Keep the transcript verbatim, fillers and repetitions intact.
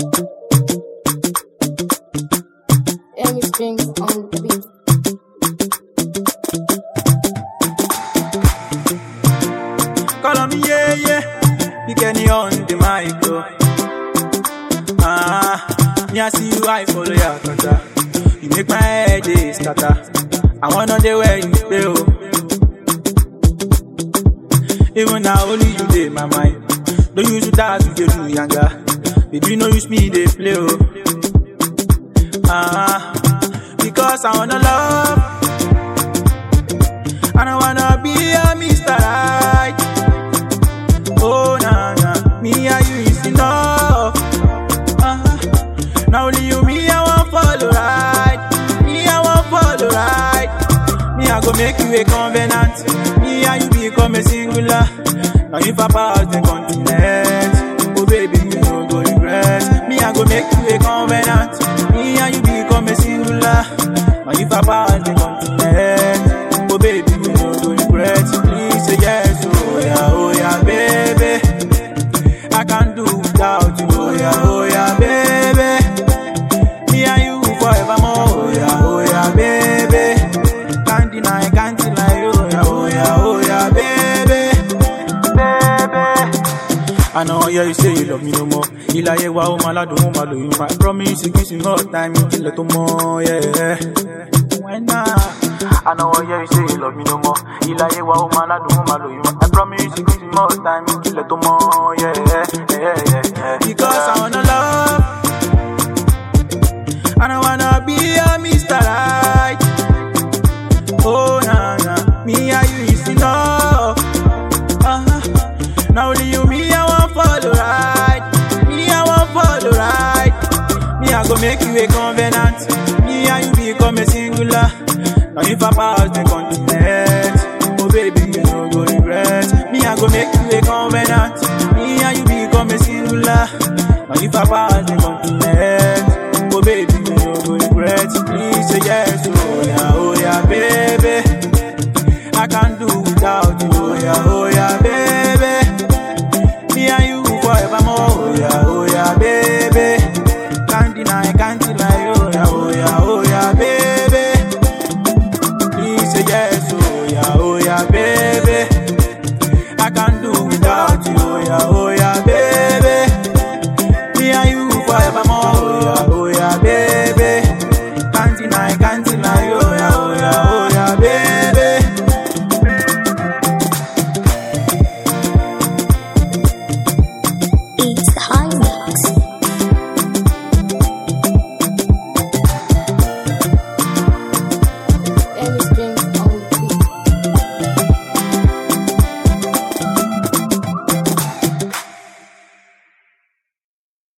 Amy Strings on the beat. Call on me, yeah, yeah. You can hear on the mic, oh. Ah, me I see you, I follow your kata. You make my head dey scatter. I wanna dey where you stay, oh. Even now only you dey my mind. Don't use that you dey do younger. Baby, no use me dey play, oh. Ah, because I wanna love. I don't wanna be a Mister Right. Oh, nah, nah. Me and you is enough. Uh-huh. Now only you, me, I want follow right. Me, I want follow right. Me, I go make you a covenant. Me and you become a singular. Now if I pass the continent, oh baby, you no go regret. Me, I go make you a covenant. Me and you become a singular. Now if I pass the continent, oh baby, you no go regret. Please say yes, oh yeah, oh yeah, baby. I can't do without you, oh yeah, oh yeah, baby. Me and you forevermore, oh yeah, oh yeah, baby. Can't deny, can't deny, oh yeah, oh yeah, oh yeah, baby. Baby. I know, yeah, you say you love me no more. Ilaye wa o malado mo malo you. I promise you kiss me all time, you kill it more, yeah. When I I know, yeah, you say you love me no more. Ilaye wa o malado mo malo you. I promise you kiss me all time, you kill it more, yeah, yeah, yeah, yeah. Because I wanna love. I don't wanna be a Mister Right. Oh, nah, nah. Me and you is enough. Uh-huh. Now only you, me, I want follow right. Me, I want follow right. Me, I go make you a covenant. Me and you become a singular. Now if I pass the continent, oh baby, you no go regret. Me, I go make you a covenant. Me and you become a singular. Now if I pass the continent, oh baby, you no go regret. Please say yes, oh yeah, oh yeah, baby. I can't do without you, oh yeah, oh yeah, baby. Me and you forevermore, oh yeah, oh yeah, baby. Can't deny, can't deny, oh yeah, oh yeah, oh yeah, baby. Please say yes, oh yeah, oh yeah, baby. I can't do without you, oh yeah, oh yeah, baby. Me and you forevermore.